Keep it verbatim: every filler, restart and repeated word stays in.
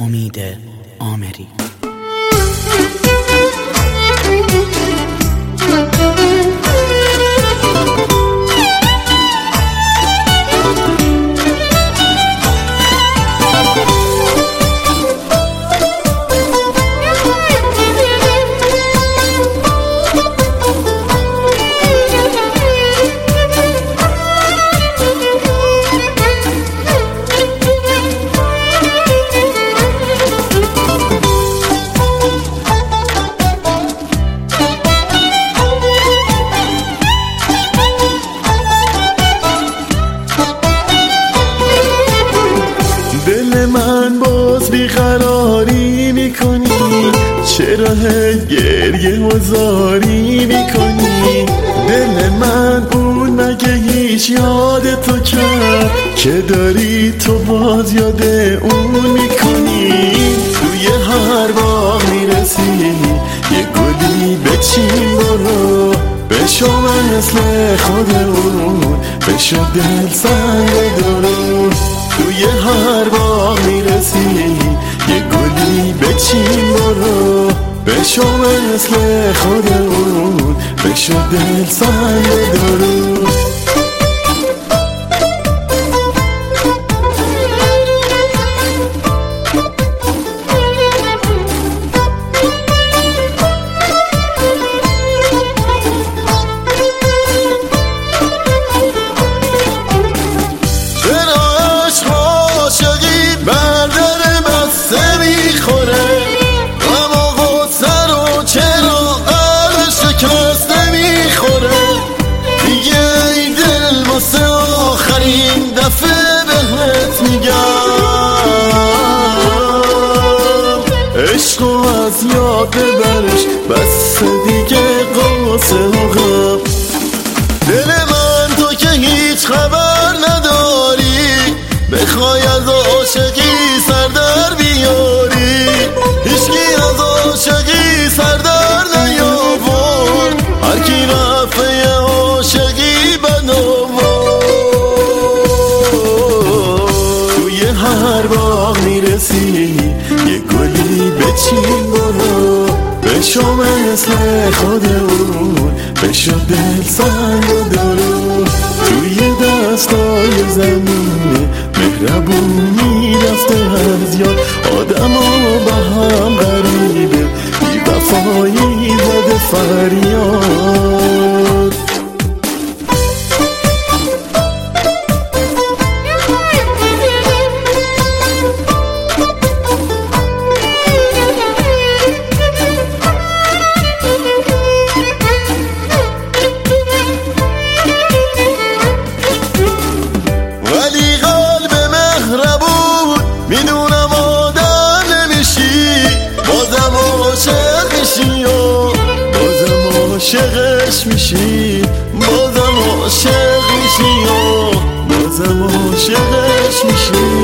امید آمری. من باز بیقراری میکنی، چرا هی گریه و زاری میکنی؟ دل من اون مگه هیچ یاد تو کرد که داری تو باز یاد اون میکنی؟ توی هر باغ میرسی یه گلی بچین برو، بشو مثل خود اون، بشو دل سنگ درو. توی هر باغ میرسی یه گلی بچین برو، بشو مثل خود اون، بشو دل سنگ درو. دفعه بهت میگم عشقو از یاد ببرش، بس دیگه قاسه و غم. دل من تو که هیچ خبر نداری، بخوای از عاشقی سر در بیاری، هیچکی از عاشقی سر در نیاورد، هر کی رفته عاشقی بناورد. هر باغ میرسی یه گلی بچین برو، بشو مثل خود اون، بشو دل سنگ درو. توی دستای زمین مهربونی رفته از یاد، آدم ها با هم غریبه، بی وفایی زده فریاد. میدونم آدم نمیشی، بازم عاشق میشی و بازم عاشقش میشی، بازم عاشق میشی و بازم عاشقش میشی.